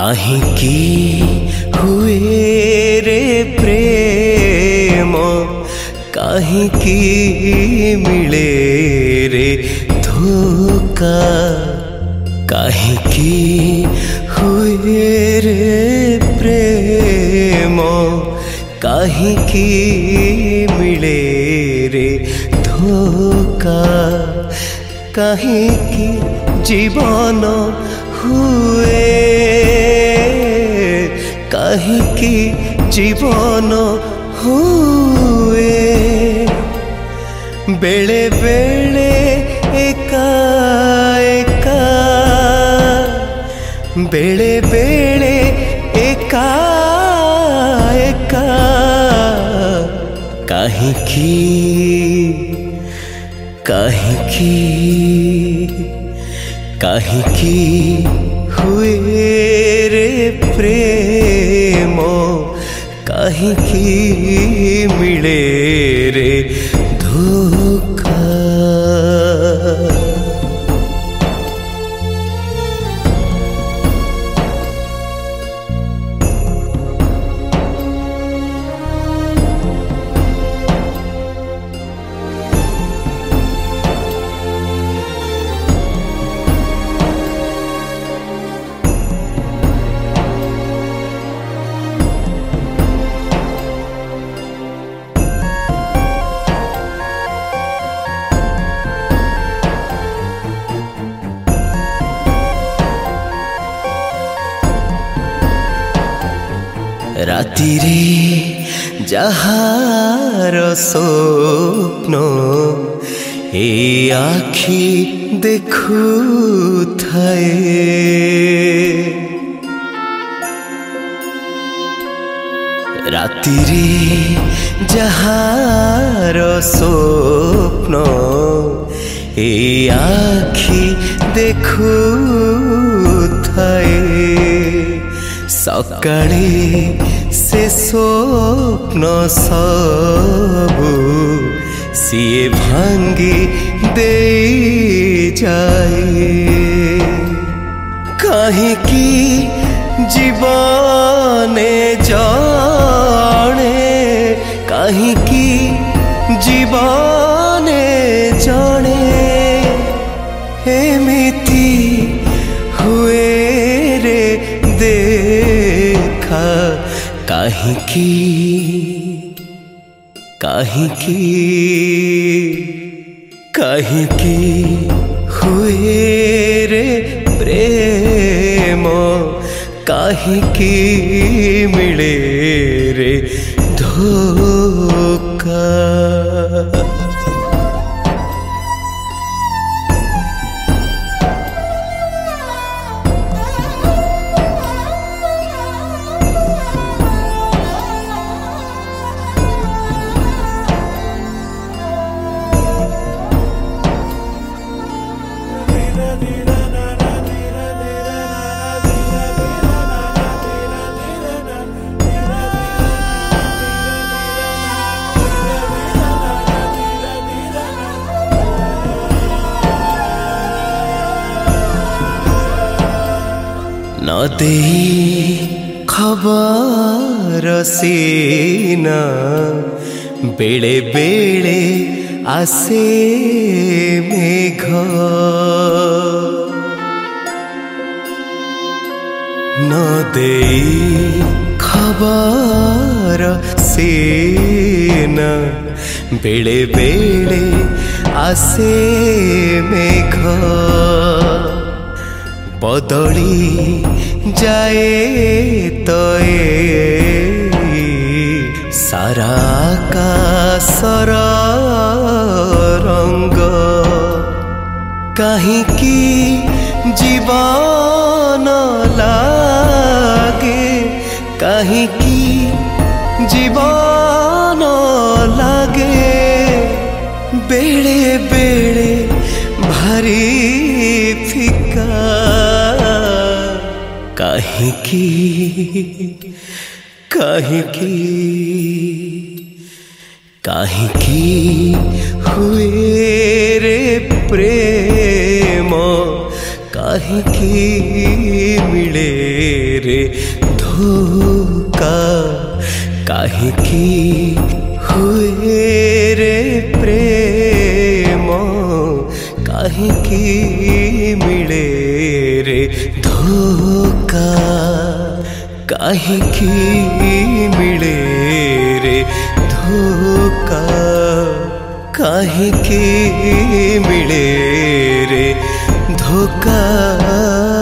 काहिकी हुए रे प्रेम काहिकी मिले रे धोखा काहिकी हुए रे प्रेम काहिकी मिले रे धोखा काहिकी जीवन हुए काहिकी जीवन हुए बेले बेले एका एका बेले बेले एका एका काहिकी काहिकी काहिकी हुए रे प्रेम काहिकी मिले रे धोखा। राति रे जहार स्वप्न ए आखि देखु थाए राति रे जहार स्वप्न ए आखि देखु थाए सकाळे से स्वप्न सबु सिए भांगी दे जाए काहिकी जीवने जाने काहिकी जीवने जाने एमिति हुए रे देखा काहिकी काहिकी काहिकी हुए रे प्रेम काहिकी मिले रे धोखा। न दे खबर सीना बेले बेले आसे मेघ न दे खबर सीना बेले बेले आसे मेघ बदली जाए तो सारा आकाशर रंग काहिकी जीवन लागे काहिकी जीवन लागे बेले बेले भारी फिका काहिकी काहिकी काहिकी हुए रे प्रेम काहिकी मिले रे धोखा काहे की हुए रे प्रेम काहे की मिले रे धोखा काहे की मिले रे धोखा काहे की मिले रे धोखा।